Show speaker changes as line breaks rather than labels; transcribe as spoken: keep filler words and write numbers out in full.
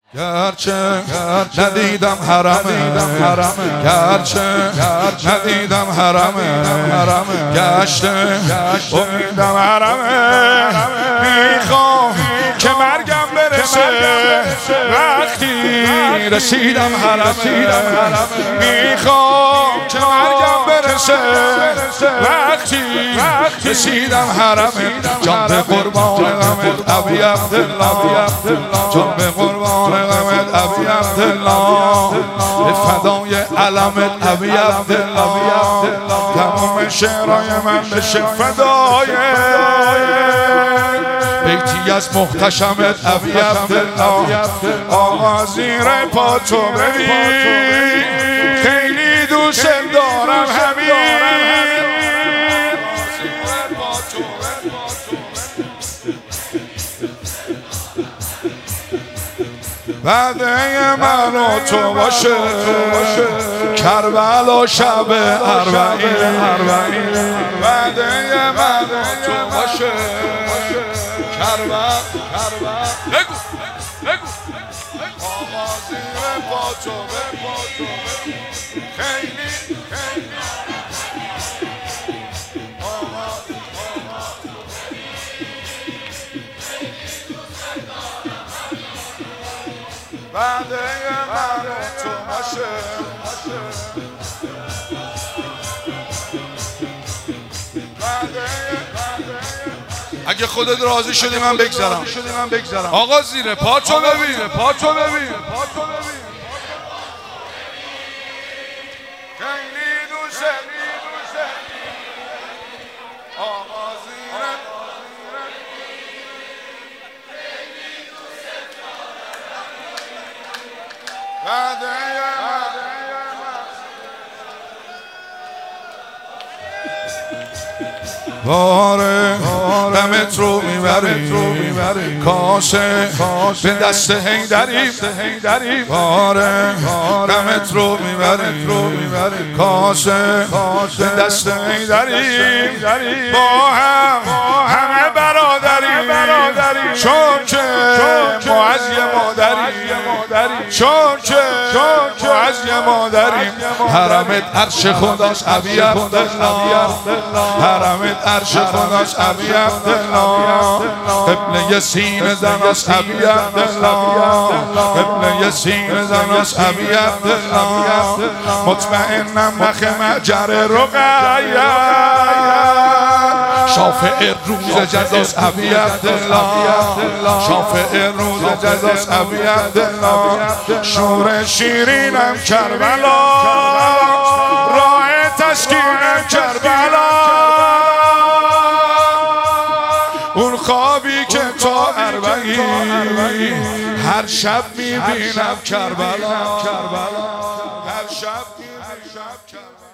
گرچه ندیدم حرمه گرچه ندیدم حرمه گشته امیدم حرمه میخوام که مرگم برسه وقتی رسیدم حرمه میخوام که مرگم برسه وقتی رسیدم حرمه جان به قربان غمت ابی عبدالله جان به قربان غمت ابی عبدالله به فدای علمت ابی عبدالله تمام شعرهای من بشه فدای بیتی از محتشمت ابی عبدالله آقا زیر پا تو ببین خیلی دوست دارم همین وعده من و تو باشه کربلا شب اربعین وعده من و تو باشه کربلا بگو بگو آقا زیر پا تو خیلی خیلی بعده من و تو باشه اگه خودت راضی شدی من بگذرم آقا زیر پا تو ببین پا تو ببین خیلی دوست آقا زیر باره غمت رو میبری کاسه به دست حیدری باره غمت رو میبری کاسه به دست حیدری با هم همه برادری چون که ما از یه مادری چون که ما از یه مادریم حرمت عرش خداست ابی عبدالله حرمت عرش خداست ابی عبدالله قبله سینه زناست ابی عبدالله قبله سینه زناست ابی عبدالله مطمئنم نخ معجر رقیه شافع روز جزاست ابی عبدالله شافع روز جزاست ابی عبدالله شور شیرینم کربلا راه تسکینم کربلا اون خوابی که تا اربعین هر شب میبینم کربلا هر شب میبینم کربلا